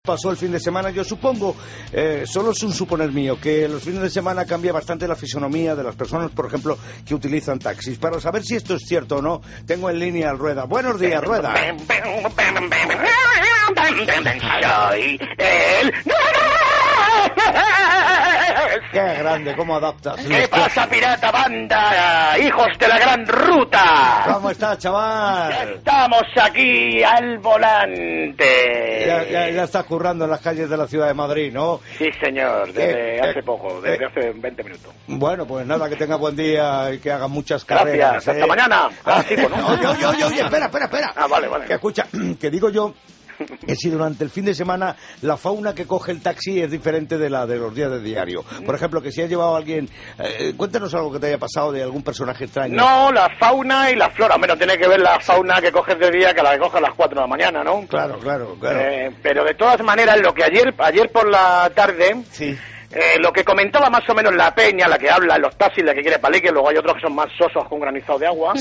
Pasó el fin de semana, yo supongo, solo es un suponer mío, que los fines de semana cambia bastante la fisonomía de las personas, por ejemplo, que utilizan taxis. Para saber si esto es cierto o no, tengo en línea al Rueda. Buenos días, Rueda. Soy el... Qué grande, cómo adaptas. ¿Qué pasa, pirata banda? Hijos de la gran ruta. ¿Cómo estás, chaval? Estamos aquí al volante. Ya estás currando en las calles de la ciudad de Madrid, ¿no? Sí, señor, desde hace poco, desde hace 20 minutos. Bueno, pues nada, que tenga buen día y que haga muchas carreras. Gracias, hasta mañana. Sí, pues, ¿no? Oye, espera. Ah, vale. Que escucha, que digo yo que si durante el fin de semana la fauna que coge el taxi es diferente de la de los días de diario. Por ejemplo, que si ha llevado a alguien... cuéntanos algo que te haya pasado de algún personaje extraño. No, la fauna y la flora. Menos tiene que ver la fauna que coges de día que la que coges a las 4 de la mañana, ¿no? Claro. Pero de todas maneras, lo que ayer por la tarde... Sí. Lo que comentaba más o menos la peña, la que habla en los taxis, la que quiere palique, luego hay otros que son más sosos con granizado de agua.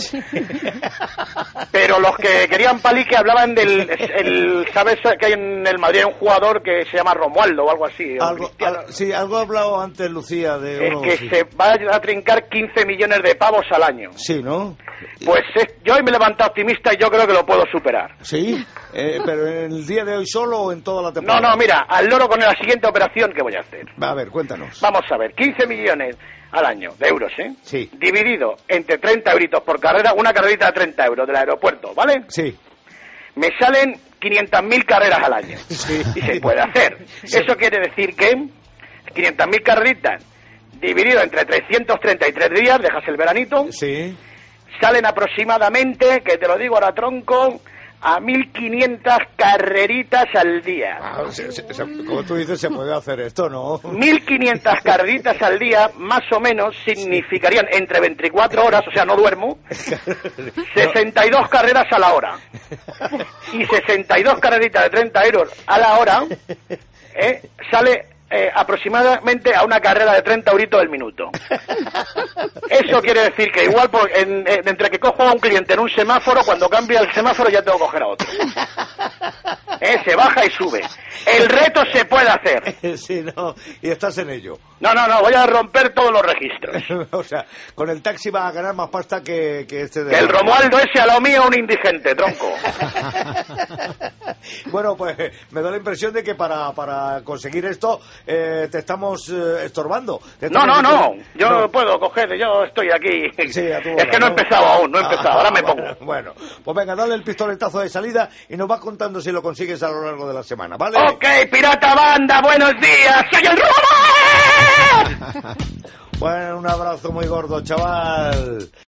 Pero los que querían palique hablaban ¿sabes que hay en el Madrid un jugador que se llama Romualdo o algo así? Algo ha hablado antes Lucía de uno... que se va a trincar 15 millones de pavos al año. Sí, ¿no? Pues yo hoy me levanto optimista y yo creo que lo puedo superar. ¿Sí? ¿Pero en el día de hoy solo o en toda la temporada? No, mira, al loro con la siguiente operación que voy a hacer. A ver, cuéntanos. Vamos a ver, 15 millones al año de euros, ¿eh? Sí. Dividido entre 30 euritos por carrera, una carrerita de 30 euros del aeropuerto, ¿vale? Sí. Me salen 500.000 carreras al año. Sí. Y se puede hacer. Sí. Eso quiere decir que 500.000 carreritas dividido entre 333 días, dejas el veranito, Sí. salen aproximadamente, que te lo digo ahora tronco, a 1.500 carreritas al día. Como tú dices, se puede hacer esto, ¿no? 1.500 carreritas al día, más o menos, significarían entre 24 horas, o sea, no duermo, 62 carreras a la hora. Y 62 carreritas de 30 euros a la hora, sale aproximadamente a una carrera de 30 euritos el minuto. Eso quiere decir que igual entre que cojo a un cliente en un semáforo, cuando cambia el semáforo ya tengo que coger a otro. Se baja y sube. El reto se puede hacer. Sí, no, y estás en ello. No, voy a romper todos los registros. O sea, con el taxi vas a ganar más pasta que este de... El Romualdo ese a lo mío un indigente, tronco. Bueno, pues me da la impresión de que para conseguir esto te estamos estorbando. No, yo puedo coger, yo estoy aquí. Sí, a tu es hora, que no he empezado aún, ahora me pongo. Bueno, pues venga, dale el pistoletazo de salida y nos vas contando si lo consigues a lo largo de la semana, ¿vale? Ok, pirata banda, buenos días, soy el Robo. Bueno, un abrazo muy gordo, chaval.